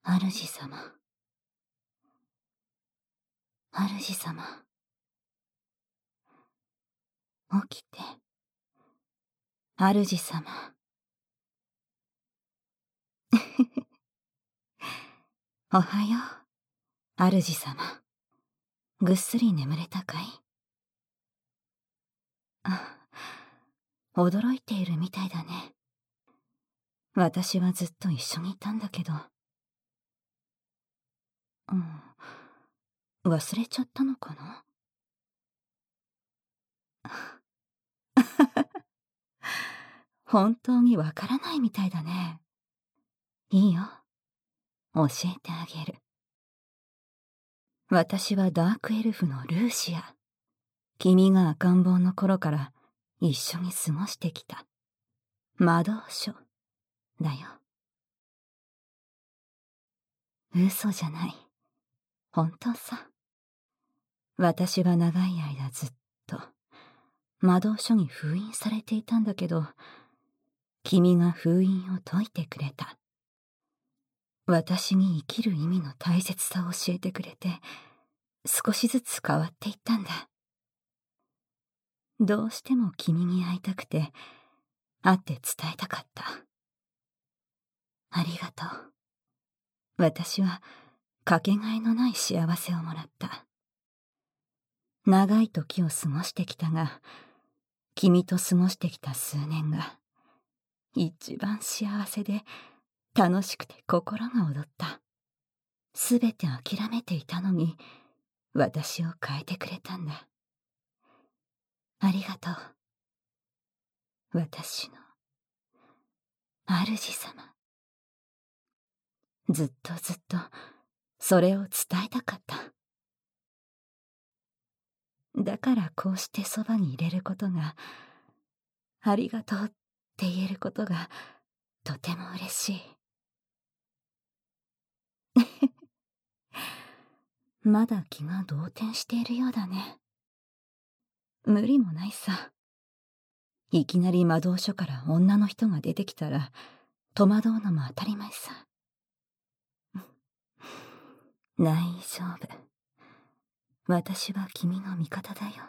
主様、主様、起きて、主様。おはよう、主様。ぐっすり眠れたかい？あ、驚いているみたいだね。私はずっと一緒にいたんだけど。忘れちゃったのかな？本当にわからないみたいだね。いいよ。教えてあげる。私はダークエルフのルーシア。君が赤ん坊の頃から一緒に過ごしてきた。魔導書だよ。嘘じゃない。本当さ。私は長い間ずっと魔導書に封印されていたんだけど、君が封印を解いてくれた。私に生きる意味の大切さを教えてくれて、少しずつ変わっていったんだ。どうしても君に会いたくて、会って伝えたかった。ありがとう。私はかけがえのない幸せをもらった。長い時を過ごしてきたが、君と過ごしてきた数年が一番幸せで楽しくて心が躍った。すべて諦めていたのに私を変えてくれたんだ。ありがとう。私の主様。ずっとずっとそれを伝えたかった。だからこうしてそばにいれることが、ありがとうって言えることがとても嬉しい。まだ気が動転しているようだね。無理もないさ。いきなり魔導書から女の人が出てきたら戸惑うのも当たり前さ。大丈夫。私は君の味方だよ。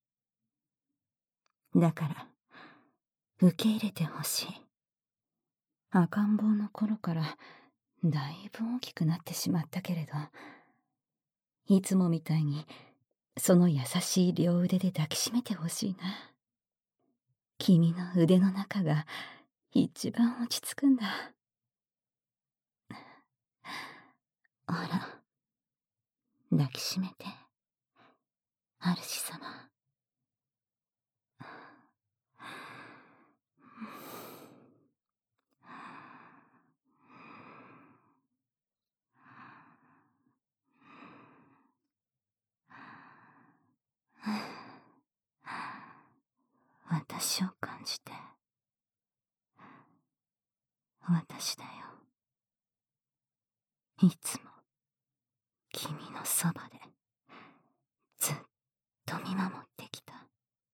だから受け入れてほしい。赤ん坊の頃からだいぶ大きくなってしまったけれど、いつもみたいにその優しい両腕で抱きしめてほしいな。君の腕の中が一番落ち着くんだ。ほら、抱きしめて、主様。私を感じて。私だよ。いつも君のそばでずっと見守ってきた。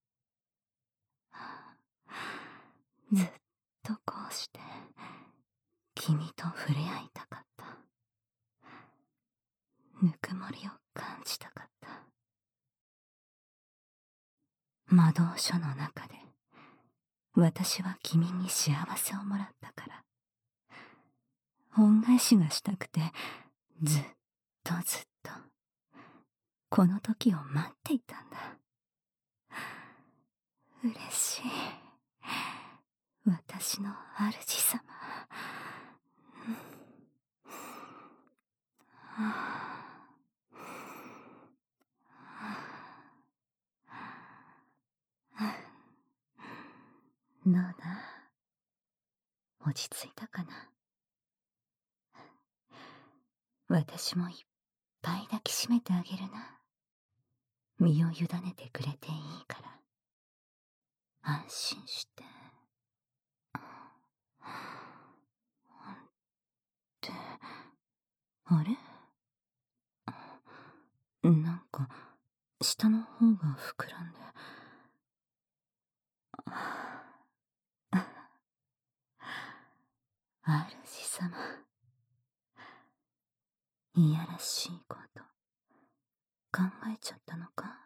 ずっとこうして君と触れ合いたかった。ぬくもりを感じたかった。魔導書の中で私は君に幸せをもらったから、恩返しがしたくてずっとずっとこの時を待っていたんだ。嬉しい。私の主様。どうだ？落ち着いたかな？私もいっぱい抱きしめてあげるな。身を委ねてくれていいから。安心して。ってあれ？なんか下の方が膨らんで。主様、 いやらしいこと考えちゃったのか。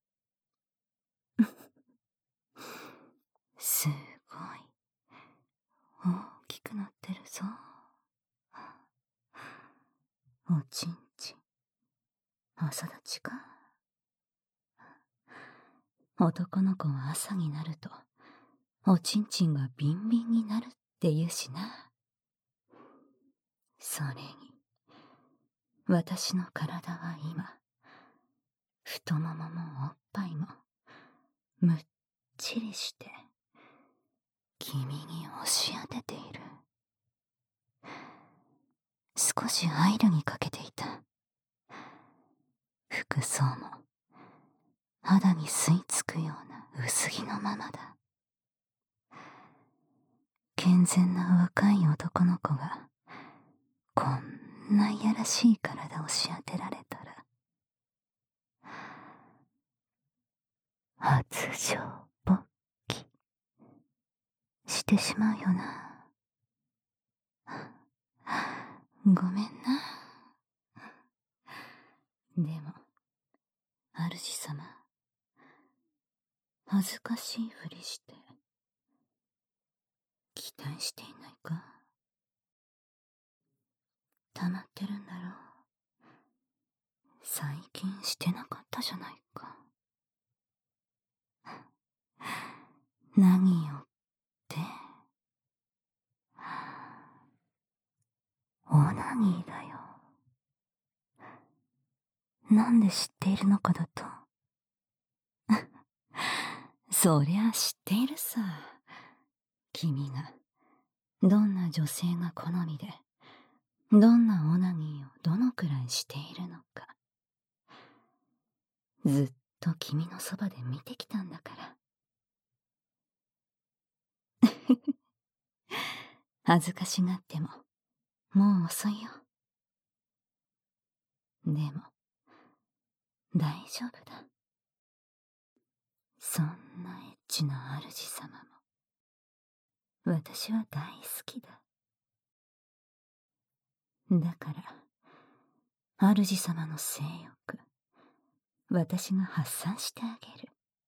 すごい大きくなってるぞ。おちんちん朝立ちか。男の子は朝になるとおちんちんがビンビンになるって言うしな。それに私の体は今太もももおっぱいもむっちりして君に押し当てている。少し配慮にかけていた。服装も肌に吸い付くような薄着のままだ。健全な若い男の子がこんないやらしい体をし当てられたら発情勃起してしまうよな。ごめんな。でも主様、恥ずかしいふりして期待していないか。溜まってるんだろう。最近してなかったじゃないか。何よってオナニーだよ。なんで知っているのかだと。そりゃ知っているさ。君がどんな女性が好みでどんなオナニーをどのくらいしているのか、ずっと君のそばで見てきたんだから。恥ずかしがってももう遅いよ。でも大丈夫だ。そんなエッチな主様も私は大好きだ。だから主様の性欲、私が発散してあげる。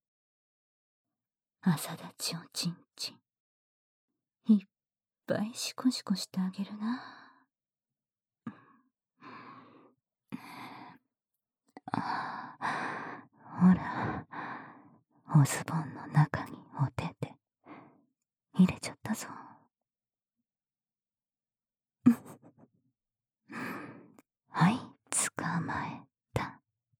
朝立ちおちんちんいっぱいシコシコしてあげるな。ほら、おズボンの中にお手て入れちゃったぞ。はい、捕まえた。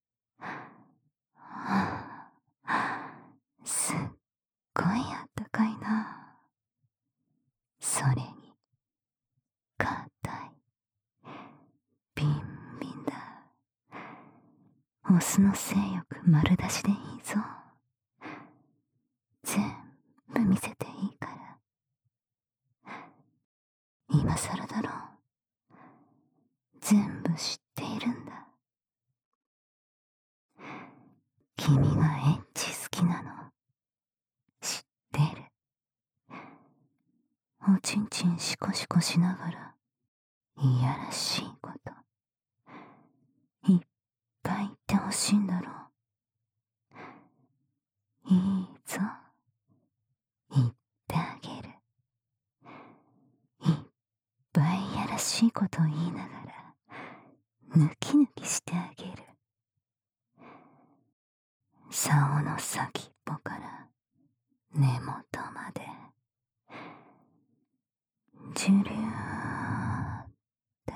すっごいあったかいな。それに硬い、ビンビンだ。オスの性欲丸出しでいいぞ。全部見せていいから。今さらだろう。全部知っているんだ。君がエッチ好きなの知ってる。おちんちんシコシコしながらいやらしいこといっぱい言ってほしいんだろう。いいぞ、言ってあげる。いっぱいやらしいことを言いながら抜き抜きしてあげる。竿の先っぽから根元までジュリューって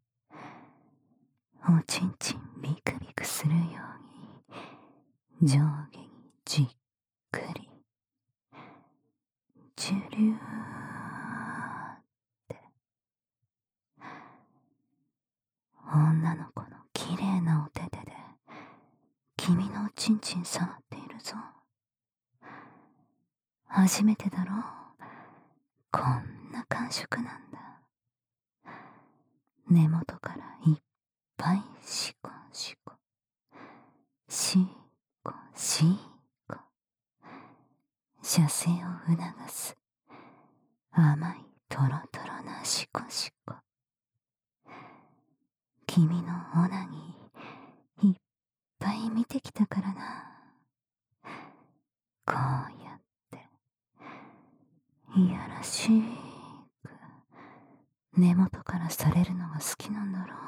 おちんちんビクビクするように上下にじっくりジュリューって女の子のきれいなお手手で君のおちんちん触っているぞ。初めてだろう。こんな感触なんだ。根元からいっぱいシコシコシコシコ射精を促す甘いトロトロなシコシコ。 君のオナニーいっぱい見てきたからな。こうやっていやらしく根元からされるのが好きなんだろ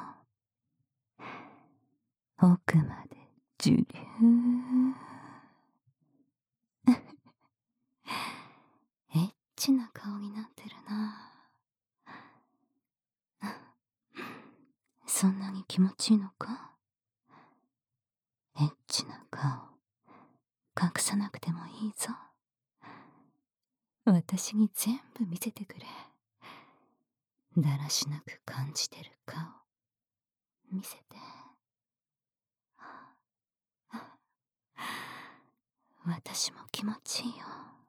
う。奥まで受流エッチな顔になってるな。そんなに気持ちいいのか？エッチな顔隠さなくてもいいぞ。私に全部見せてくれ。だらしなく感じてる顔見せて。私も気持ちいいよ。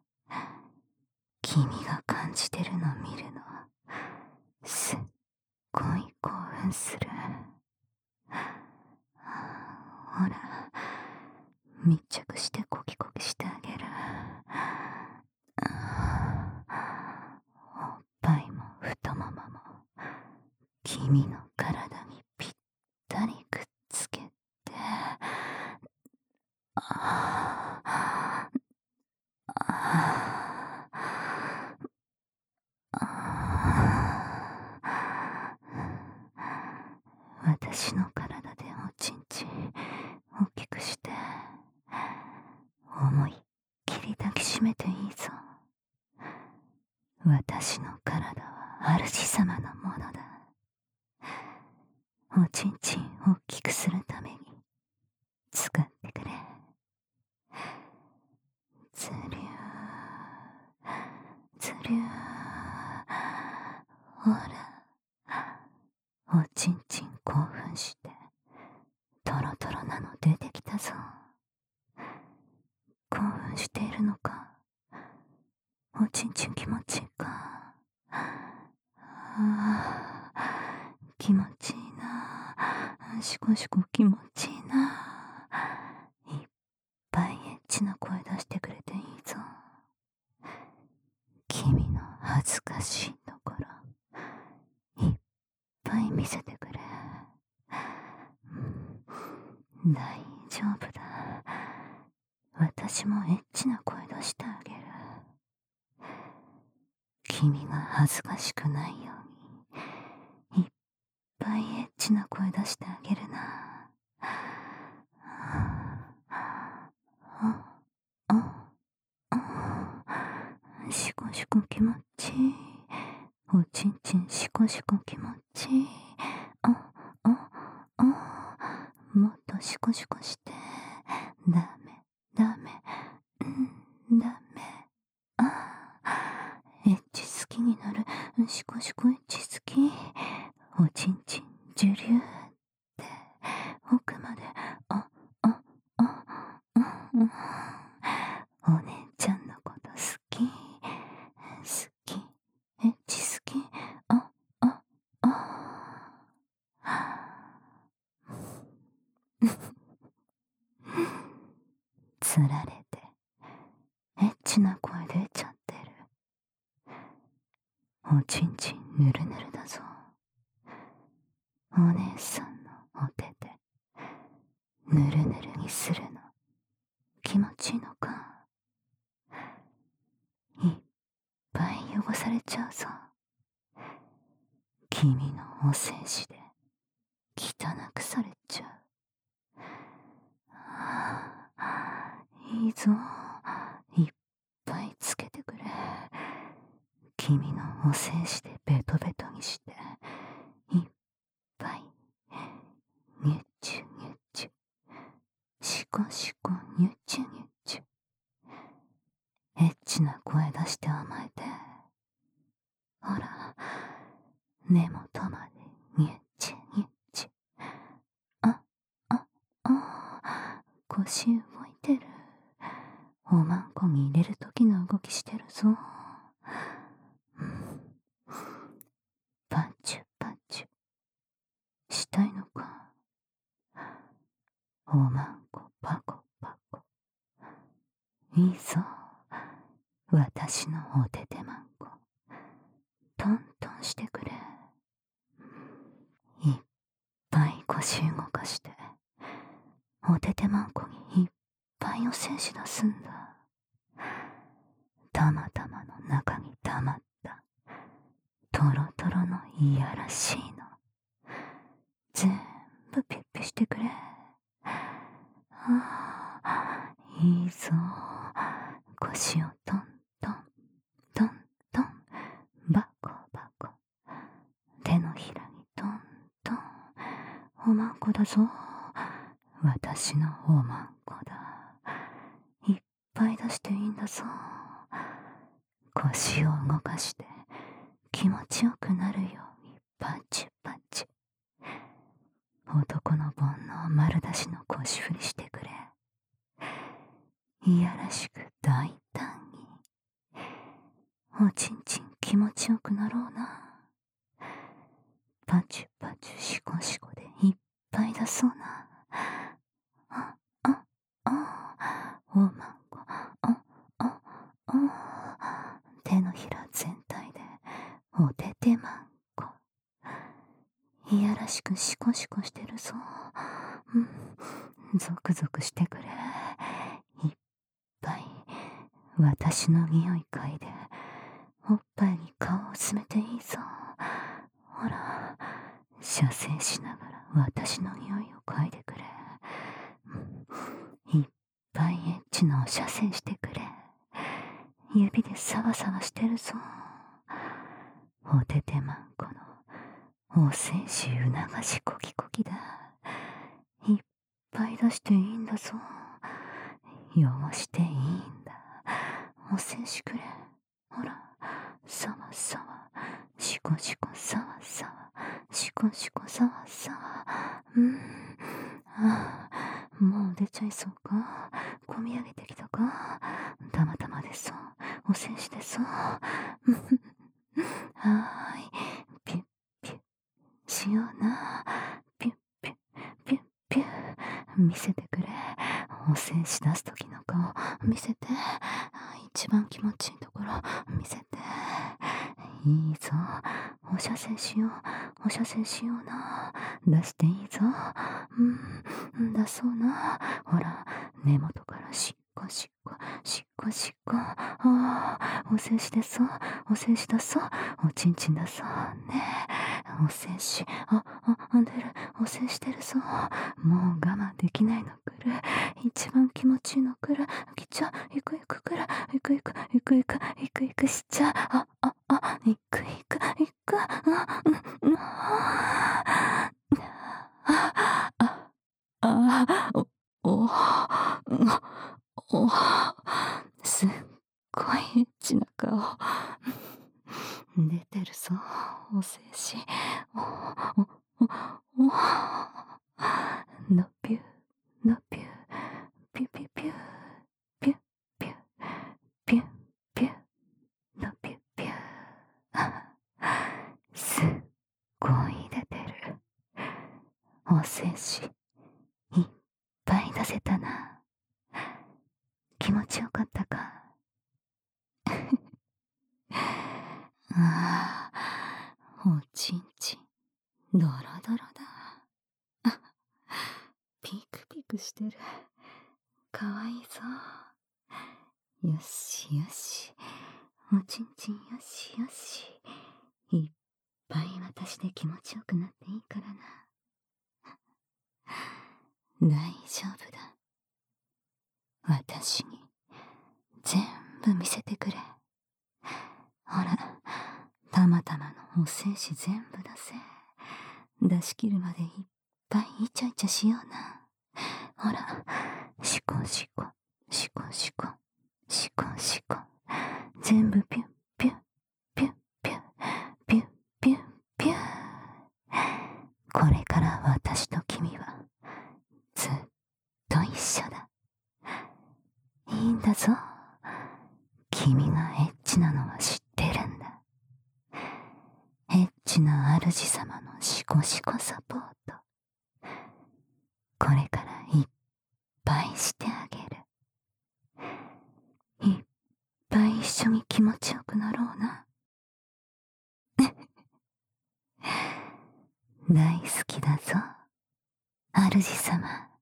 君が感じてるの見るのすっごい興奮する。ほら、密着してコキコキしてあげる。おっぱいも太ももも君の体にぴったりくっつけて。私の体でおちんちん大きくして思いっきり抱きしめていいぞ。私の体は主様のものだ。おちんちん大きくするために使ってくれ。ずりゅーずりゅー。ほら、おちんちん興奮してトロトロなの出てきたぞ。興奮しているのか？おちんちん気持ちいいか？気持ちいいな。シコシコ気持ちいいな。いっぱいエッチな声出してくれていいぞ。君の恥ずかしいところいっぱい見せてくれ。大丈夫だ。私もエッチな声出してあげる。君が恥ずかしくないようにいっぱいエッチな声出してあげるな。シコシコ気持ちいい。おちんちんシコシコ気持ちいい。もっとシコシコして。ダメダメダメ。エッチ好きになる。シコシコエッチ好き。おちんちん受流って奥まで。お姉ちゃんのこと好き好き。エッチ好き。つられてエッチな声出ちゃってる。おちんちんぬるぬるだぞ。お姉さんのお手でぬるぬるにするの気持ちいいのか？いっぱい汚されちゃうぞ。君のお精子で汚くされちゃう。いいぞ。いっぱいつけてくれ。君のお精子でベトベトにしていっぱいニュッチュニュッチュシコシコニュッチュニュッチュ。エッチな声出して甘えて。ほら、根元までニュッチュニュッチュ。腰動いてる。おまんこに入れるときの動きしてるぞ。パチュパチュしたいのか？おまんこパコパコ。いいぞ。私のお手手まんこトントンしてくれ。いっぱい腰動かしておててまんこにいっぱいお精子出すんだ。たまたまの中にたまったトロトロのいやらしいの全部ピュッピュしてくれ。いいぞ。腰をトントントントン、バコバコ、手のひらにトントン。おまんこだぞ。私のおまんこだ。いっぱい出していいんだぞ。腰を動かして気持ちよくなるようにパチパチ。男の煩悩丸出しの腰振りしてくれ。いやらしく大胆に。おちんちん気持ちよくなろうな。パチパチシコシコでいっぱい出そうな。おまんこ、手のひら全体でおててまんこ。いやらしくシコシコしてるぞ。ゾクゾクしてくれ。いっぱい私の匂い嗅いでおっぱいに顔を詰めていいぞ。ほら、射精しながら私の匂いを嗅いでくれ。いっぱいエッチなお射精してくれ。指でサワサワしてるぞ。おててまんこのお精子促しコキコキだ。いっぱい出していいんだぞ。汚していいんだ。お精子くれ。ほら、サワサワ、シコシコサワサワ、シコシコサワサワ。もう出ちゃいそうか。こみ上げてきたか。たまたまでそう。お精子でそう。ピュッピュッしような。ピュッピュッピュッピュッ。見せてくれ。お精子出す時の顔見せて。一番気持ちいいところ見せて。いいぞ。お射精しよう。お射精しような。出していいぞ。出そうな。ほら、根元からしっこしっこ、しっこしっこ。お精子出そう。お精子出そう。おちんちん出そう。ねえ。お精子。出る。お精子出るぞ。もう我慢できないの来る。一番気持ちいいの来る。来ちゃう。行く行く来る。行く行く行く行く行く行くしちゃう。行く行く行く。すっごいエッチな顔出てるぞ。お精子。のぴゅのぴゅピュピュピュピュピュピュピュのぴゅぴゅ。すっごい出てる。お精子いっぱい出せたな。気持ちよかったか。おちんちんドロドロだ。ピクピクしてる。かわいいぞ。よしよし。おちんちんよしよし。いっぱい私で気持ちよくなっていいからな。大丈夫だ。私に全部見せてくれ。ほら、たまたまのお精子全部出せ。出し切るまでいっぱいイチャイチャしような。ほら、シコシコ、シコシコ、シコシコ。全部ピュッピュッピュッピュッピュッピュッピュッ。これから私と君はずっと一緒だ。いいんだぞ。君がエッチなのは知ってるんだ。エッチな主様のシコシコサポート。これからいっぱいしてあげる。いっぱい一緒に気持ちよくなろうな。大好きだぞ。 主様。